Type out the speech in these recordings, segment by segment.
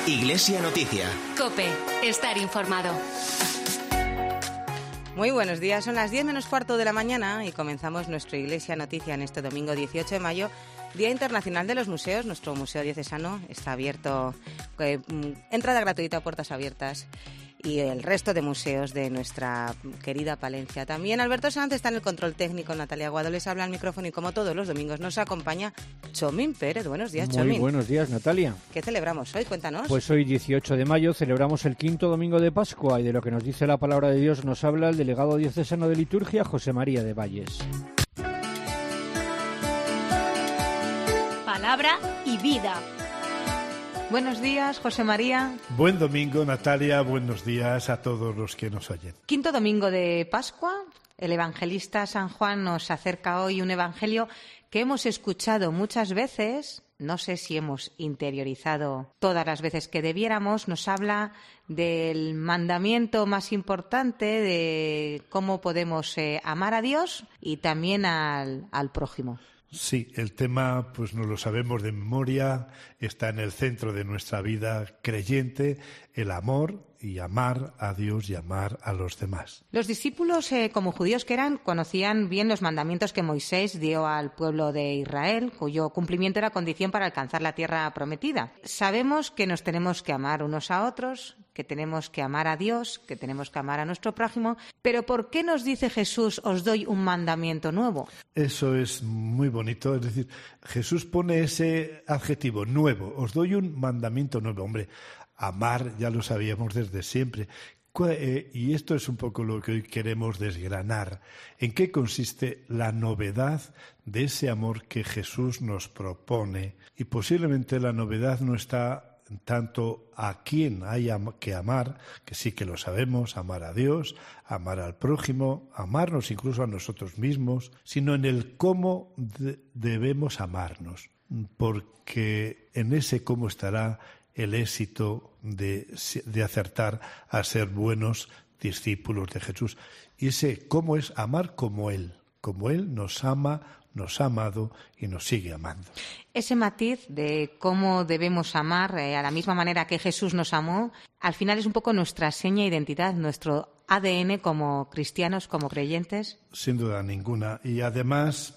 Iglesia Noticia. COPE. Estar informado. Muy buenos días, son las 10 menos cuarto de la mañana y comenzamos nuestra Iglesia Noticia en este domingo 18 de mayo, Día Internacional de los Museos. Nuestro Museo Diocesano está abierto, entrada gratuita, puertas abiertas, y el resto de museos de nuestra querida Palencia también. Alberto Sanz está en el control técnico, Natalia Guado les habla al micrófono y como todos los domingos nos acompaña Chomín Pérez. Buenos días, Chomín. Muy buenos días, Natalia. ¿Qué celebramos hoy? Cuéntanos. Pues hoy, 18 de mayo, celebramos el quinto domingo de Pascua y de lo que nos dice la palabra de Dios nos habla el delegado diocesano de liturgia, José María de Valles. Palabra y vida. Buenos días, José María. Buen domingo, Natalia. Buenos días a todos los que nos oyen. Quinto domingo de Pascua. El evangelista San Juan nos acerca hoy un evangelio que hemos escuchado muchas veces. No sé si hemos interiorizado todas las veces que debiéramos. Nos habla del mandamiento más importante, de cómo podemos amar a Dios y también al prójimo. Sí, el tema pues no lo sabemos de memoria, está en el centro de nuestra vida creyente, el amor y amar a Dios y amar a los demás. Los discípulos, como judíos que eran, conocían bien los mandamientos que Moisés dio al pueblo de Israel, cuyo cumplimiento era condición para alcanzar la tierra prometida. Sabemos que nos tenemos que amar unos a otros, que tenemos que amar a Dios, que tenemos que amar a nuestro prójimo, pero ¿por qué nos dice Jesús, os doy un mandamiento nuevo? Eso es muy bonito, es decir, Jesús pone ese adjetivo nuevo, os doy un mandamiento nuevo. Hombre, amar ya lo sabíamos desde siempre. Y esto es un poco lo que hoy queremos desgranar. ¿En qué consiste la novedad de ese amor que Jesús nos propone? Y posiblemente la novedad no está tanto a quién hay que amar, que sí que lo sabemos, amar a Dios, amar al prójimo, amarnos incluso a nosotros mismos, sino en el cómo debemos amarnos, porque en ese cómo estará el éxito de acertar a ser buenos discípulos de Jesús. Y ese cómo es amar como Él nos ama, nos ha amado y nos sigue amando. Ese matiz de cómo debemos amar a la misma manera que Jesús nos amó, al final es un poco nuestra seña de identidad, nuestro ADN como cristianos, como creyentes. Sin duda ninguna. Y además,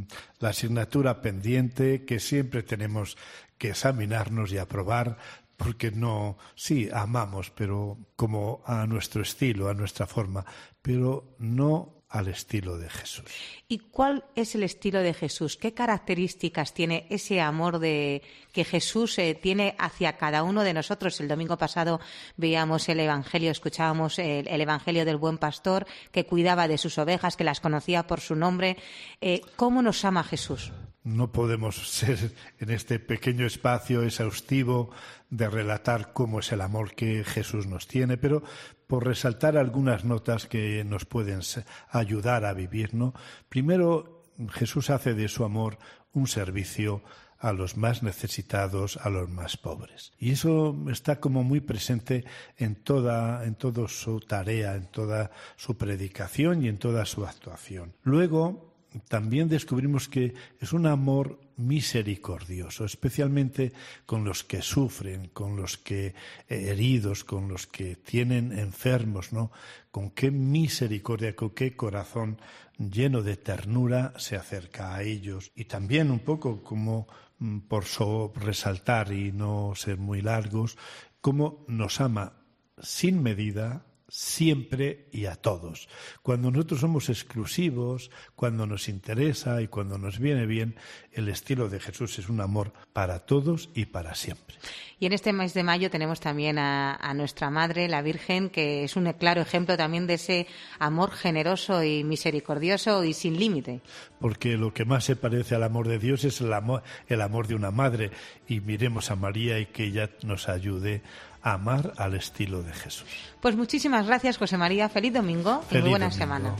la asignatura pendiente que siempre tenemos que examinarnos y aprobar, porque sí, amamos, pero como a nuestro estilo, a nuestra forma, pero no al estilo de Jesús. ¿Y cuál es el estilo de Jesús? ¿Qué características tiene ese amor que Jesús tiene hacia cada uno de nosotros? El domingo pasado veíamos el Evangelio, escuchábamos el Evangelio del buen pastor que cuidaba de sus ovejas, que las conocía por su nombre. ¿Cómo nos ama Jesús? No podemos ser en este pequeño espacio exhaustivo de relatar cómo es el amor que Jesús nos tiene, pero por resaltar algunas notas que nos pueden ayudar a vivir, ¿no? Primero, Jesús hace de su amor un servicio a los más necesitados, a los más pobres. Y eso está como muy presente en toda su tarea, en toda su predicación y en toda su actuación. Luego, también descubrimos que es un amor misericordioso, especialmente con los que sufren, con los que heridos, con los que tienen enfermos, ¿no? Con qué misericordia, con qué corazón lleno de ternura se acerca a ellos. Y también un poco como por resaltar y no ser muy largos, cómo nos ama sin medida, siempre y a todos. Cuando nosotros somos exclusivos, cuando nos interesa y cuando nos viene bien, el estilo de Jesús es un amor para todos y para siempre. Y en este mes de mayo tenemos también a nuestra Madre, la Virgen, que es un claro ejemplo también de ese amor generoso y misericordioso y sin límite. Porque lo que más se parece al amor de Dios es el amor de una madre. Y miremos a María y que ella nos ayude a amar al estilo de Jesús. Pues muchísimas gracias, José María. Feliz domingo y muy buena semana.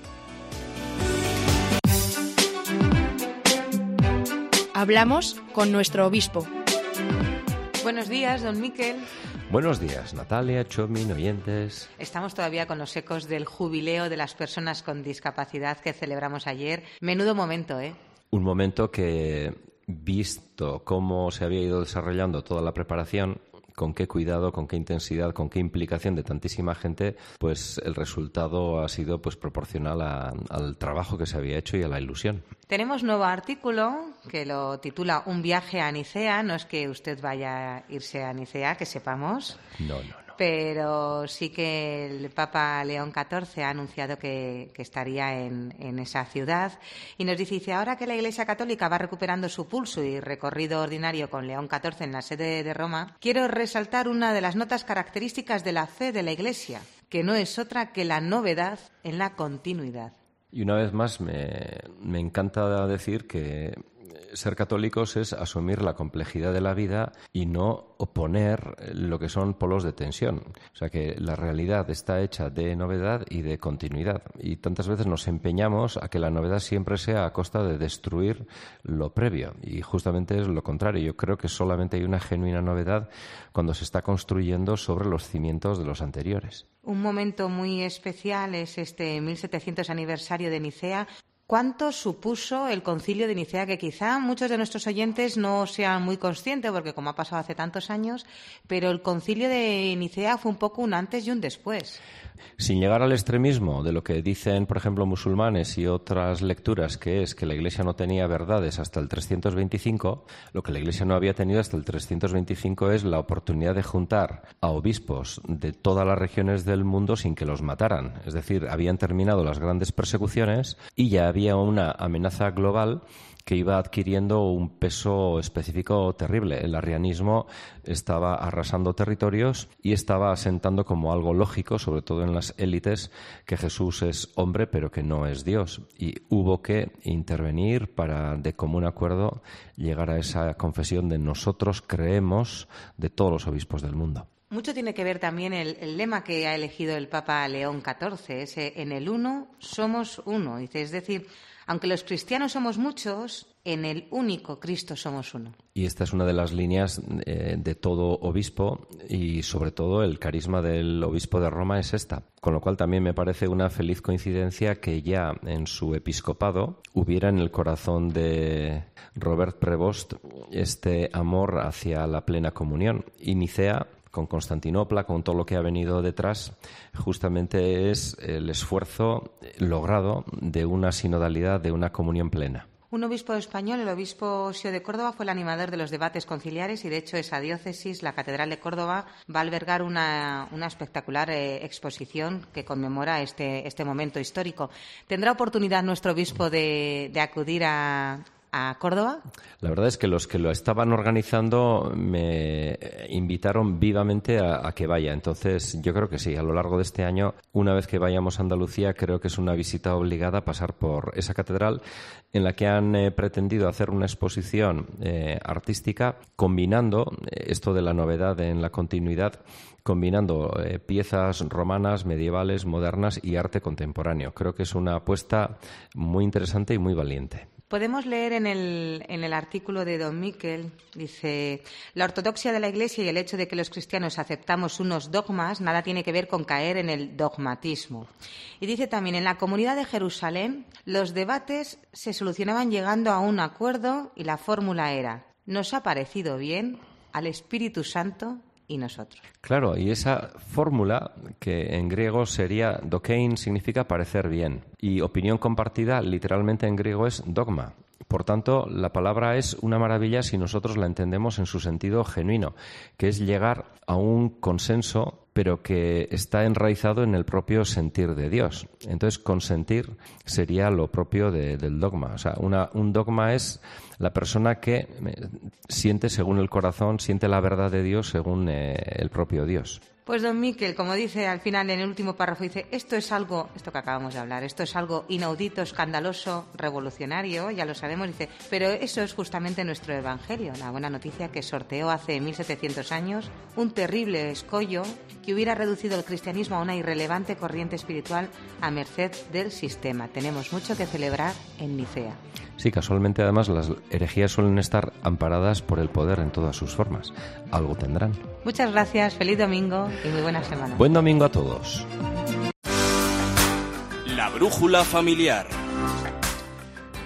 Hablamos con nuestro obispo. Buenos días, don Miquel. Buenos días, Natalia, Chomín, oyentes. Estamos todavía con los ecos del jubileo de las personas con discapacidad que celebramos ayer. Menudo momento, ¿eh? Un momento que, visto cómo se había ido desarrollando toda la preparación, con qué cuidado, con qué intensidad, con qué implicación de tantísima gente, pues el resultado ha sido pues proporcional al trabajo que se había hecho y a la ilusión. Tenemos nuevo artículo que lo titula Un viaje a Nicea. No es que usted vaya a irse a Nicea, que sepamos. No. Pero sí que el Papa León XIV ha anunciado que estaría en esa ciudad. Y nos dice, ahora que la Iglesia Católica va recuperando su pulso y recorrido ordinario con León XIV en la sede de Roma, quiero resaltar una de las notas características de la fe de la Iglesia, que no es otra que la novedad en la continuidad. Y una vez más me encanta decir que ser católicos es asumir la complejidad de la vida y no oponer lo que son polos de tensión. O sea, que la realidad está hecha de novedad y de continuidad. Y tantas veces nos empeñamos a que la novedad siempre sea a costa de destruir lo previo. Y justamente es lo contrario. Yo creo que solamente hay una genuina novedad cuando se está construyendo sobre los cimientos de los anteriores. Un momento muy especial es este 1700 aniversario de Nicea. ¿Cuánto supuso el Concilio de Nicea? Que quizá muchos de nuestros oyentes no sean muy conscientes, porque como ha pasado hace tantos años, pero el Concilio de Nicea fue un poco un antes y un después. Sin llegar al extremismo de lo que dicen, por ejemplo, musulmanes y otras lecturas, que es que la Iglesia no tenía verdades hasta el 325, lo que la Iglesia no había tenido hasta el 325 es la oportunidad de juntar a obispos de todas las regiones del mundo sin que los mataran. Es decir, habían terminado las grandes persecuciones y ya había una amenaza global que iba adquiriendo un peso específico terrible. El arrianismo estaba arrasando territorios y estaba asentando como algo lógico, sobre todo en las élites, que Jesús es hombre pero que no es Dios. Y hubo que intervenir para, de común acuerdo, llegar a esa confesión de nosotros creemos de todos los obispos del mundo. Mucho tiene que ver también el lema que ha elegido el Papa León XIV, ese en el uno somos uno. Dice, es decir, aunque los cristianos somos muchos, en el único Cristo somos uno. Y esta es una de las líneas de todo obispo y sobre todo el carisma del obispo de Roma es esta. Con lo cual también me parece una feliz coincidencia que ya en su episcopado hubiera en el corazón de Robert Prevost este amor hacia la plena comunión. Y Nicea, con Constantinopla, con todo lo que ha venido detrás, justamente es el esfuerzo logrado de una sinodalidad, de una comunión plena. Un obispo español, el obispo Sio de Córdoba, fue el animador de los debates conciliares y, de hecho, esa diócesis, la Catedral de Córdoba, va a albergar una espectacular exposición que conmemora este momento histórico. ¿Tendrá oportunidad nuestro obispo de acudir a Córdoba? La verdad es que los que lo estaban organizando me invitaron vivamente a que vaya. Entonces, yo creo que sí, a lo largo de este año, una vez que vayamos a Andalucía, creo que es una visita obligada pasar por esa catedral en la que han pretendido hacer una exposición artística combinando esto de la novedad en la continuidad, combinando piezas romanas, medievales, modernas y arte contemporáneo. Creo que es una apuesta muy interesante y muy valiente. Podemos leer en el artículo de Don Miquel, dice, la ortodoxia de la Iglesia y el hecho de que los cristianos aceptamos unos dogmas nada tiene que ver con caer en el dogmatismo. Y dice también, en la comunidad de Jerusalén los debates se solucionaban llegando a un acuerdo y la fórmula era, nos ha parecido bien al Espíritu Santo y nosotros. Claro, y esa fórmula, que en griego sería dokein, significa parecer bien, y opinión compartida literalmente en griego es dogma. Por tanto, la palabra es una maravilla si nosotros la entendemos en su sentido genuino, que es llegar a un consenso, pero que está enraizado en el propio sentir de Dios. Entonces, consentir sería lo propio del dogma. O sea, un dogma es la persona que siente según el corazón, siente la verdad de Dios según el propio Dios. Pues don Miquel, como dice al final en el último párrafo, dice, esto que acabamos de hablar, esto es algo inaudito, escandaloso, revolucionario, ya lo sabemos, dice, pero eso es justamente nuestro Evangelio, la buena noticia que sorteó hace 1700 años un terrible escollo que hubiera reducido el cristianismo a una irrelevante corriente espiritual a merced del sistema. Tenemos mucho que celebrar en Nicea. Sí, casualmente además las herejías suelen estar amparadas por el poder en todas sus formas. Algo tendrán. Muchas gracias, feliz domingo y muy buena semana. Buen domingo a todos. La brújula familiar.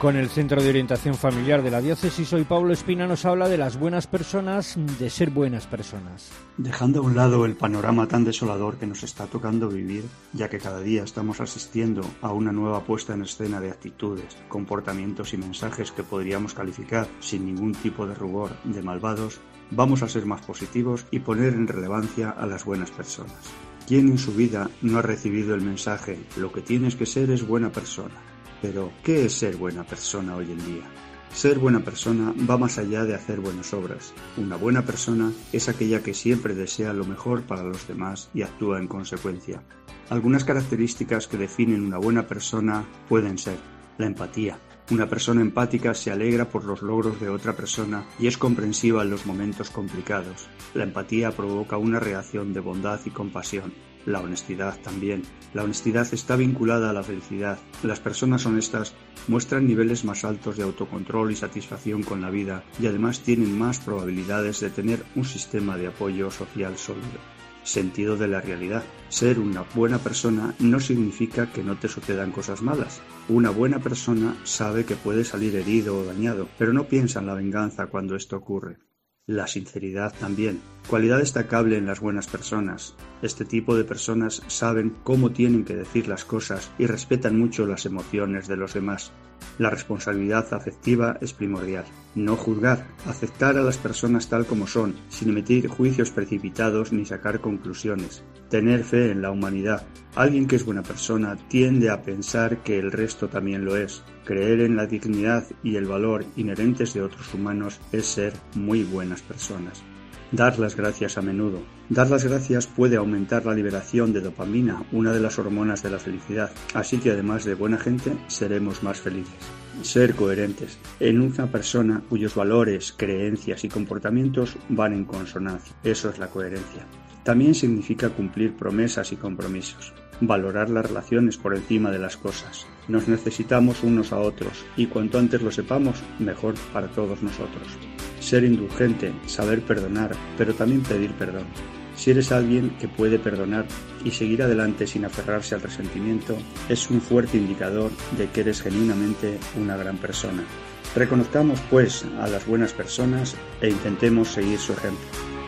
Con el Centro de Orientación Familiar de la Diócesis, hoy Pablo Espina nos habla de las buenas personas, de ser buenas personas. Dejando a un lado el panorama tan desolador que nos está tocando vivir, ya que cada día estamos asistiendo a una nueva puesta en escena de actitudes, comportamientos y mensajes que podríamos calificar sin ningún tipo de rubor de malvados, vamos a ser más positivos y poner en relevancia a las buenas personas. ¿Quién en su vida no ha recibido el mensaje "lo que tienes que ser es buena persona"? Pero, ¿qué es ser buena persona hoy en día? Ser buena persona va más allá de hacer buenas obras. Una buena persona es aquella que siempre desea lo mejor para los demás y actúa en consecuencia. Algunas características que definen una buena persona pueden ser la empatía. Una persona empática se alegra por los logros de otra persona y es comprensiva en los momentos complicados. La empatía provoca una reacción de bondad y compasión. La honestidad también. La honestidad está vinculada a la felicidad. Las personas honestas muestran niveles más altos de autocontrol y satisfacción con la vida y además tienen más probabilidades de tener un sistema de apoyo social sólido. Sentido de la realidad. Ser una buena persona no significa que no te sucedan cosas malas. Una buena persona sabe que puede salir herido o dañado, pero no piensa en la venganza cuando esto ocurre. La sinceridad también, cualidad destacable en las buenas personas. Este tipo de personas saben cómo tienen que decir las cosas y respetan mucho las emociones de los demás. La responsabilidad afectiva es primordial. No juzgar, aceptar a las personas tal como son, sin emitir juicios precipitados ni sacar conclusiones. Tener fe en la humanidad. Alguien que es buena persona tiende a pensar que el resto también lo es. Creer en la dignidad y el valor inherentes de otros humanos es ser muy buenas personas. Dar las gracias a menudo. Dar las gracias puede aumentar la liberación de dopamina, una de las hormonas de la felicidad, así que además de buena gente, seremos más felices. Ser coherentes. En una persona cuyos valores, creencias y comportamientos van en consonancia. Eso es la coherencia. También significa cumplir promesas y compromisos. Valorar las relaciones por encima de las cosas. Nos necesitamos unos a otros y cuanto antes lo sepamos, mejor para todos nosotros. Ser indulgente, saber perdonar, pero también pedir perdón. Si eres alguien que puede perdonar y seguir adelante sin aferrarse al resentimiento, es un fuerte indicador de que eres genuinamente una gran persona. Reconozcamos, pues, a las buenas personas e intentemos seguir su ejemplo.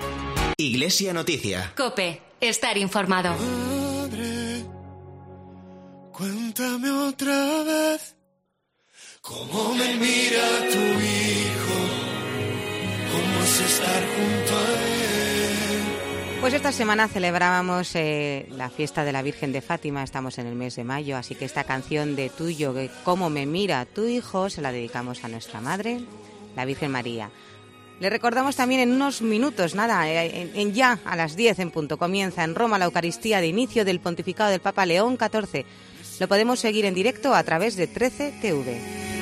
Iglesia Noticia. COPE. Estar informado. Madre, cuéntame otra vez cómo me mira tu hijo, cómo es estar junto a él. Pues esta semana celebrábamos la fiesta de la Virgen de Fátima, estamos en el mes de mayo, así que esta canción de Tuyo, cómo me mira tu hijo, se la dedicamos a nuestra madre, la Virgen María. Le recordamos también en unos minutos, ya a las 10 en punto, comienza en Roma la Eucaristía de inicio del pontificado del Papa León XIV. Lo podemos seguir en directo a través de 13 TV.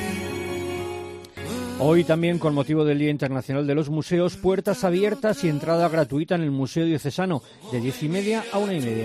Hoy también, con motivo del Día Internacional de los Museos, puertas abiertas y entrada gratuita en el Museo Diocesano, de 10:30 a 1:30.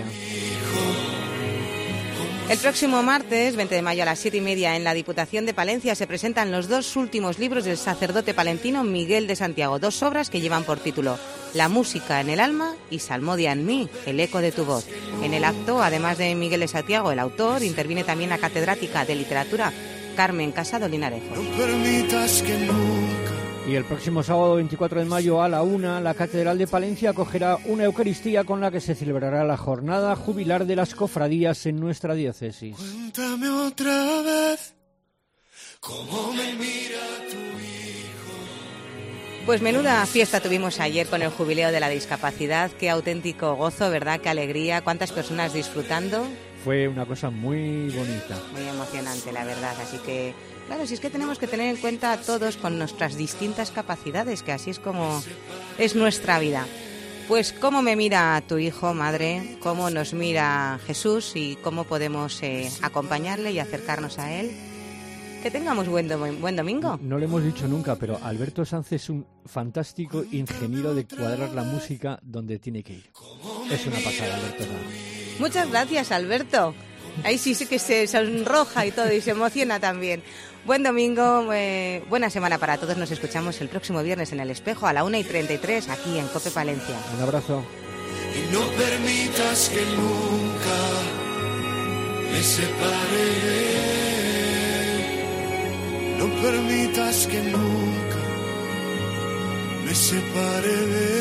El próximo martes, 20 de mayo a las 7:30, en la Diputación de Palencia se presentan los dos últimos libros del sacerdote palentino Miguel de Santiago, dos obras que llevan por título La música en el alma y Salmodia en mí, el eco de tu voz. En el acto, además de Miguel de Santiago, el autor, interviene también la catedrática de literatura Carmen Casado Linarejo. No permitas que nunca. Y el próximo sábado 24 de mayo a la 1, la Catedral de Palencia acogerá una Eucaristía con la que se celebrará la jornada jubilar de las cofradías en nuestra diócesis. Cuéntame otra vez cómo me mira tu hijo. Pues menuda fiesta tuvimos ayer con el jubileo de la discapacidad. Qué auténtico gozo, ¿verdad? Qué alegría. Cuántas personas disfrutando. Fue una cosa muy bonita. Muy emocionante, la verdad. Así que, claro, si es que tenemos que tener en cuenta a todos con nuestras distintas capacidades, que así es como es nuestra vida. Pues cómo me mira tu hijo, madre, cómo nos mira Jesús y cómo podemos acompañarle y acercarnos a él. Que tengamos buen domingo. No lo hemos dicho nunca, pero Alberto Sanz es un fantástico ingeniero de cuadrar la música donde tiene que ir. Es una pasada, Alberto Sanz. Muchas gracias, Alberto. Ahí sí que se sonroja y todo y se emociona también. Buen domingo, buena semana para todos. Nos escuchamos el próximo viernes en El Espejo a la 1:33 aquí en COPE Palencia. Un abrazo. Y no permitas que nunca me separe. no permitas que nunca me separe de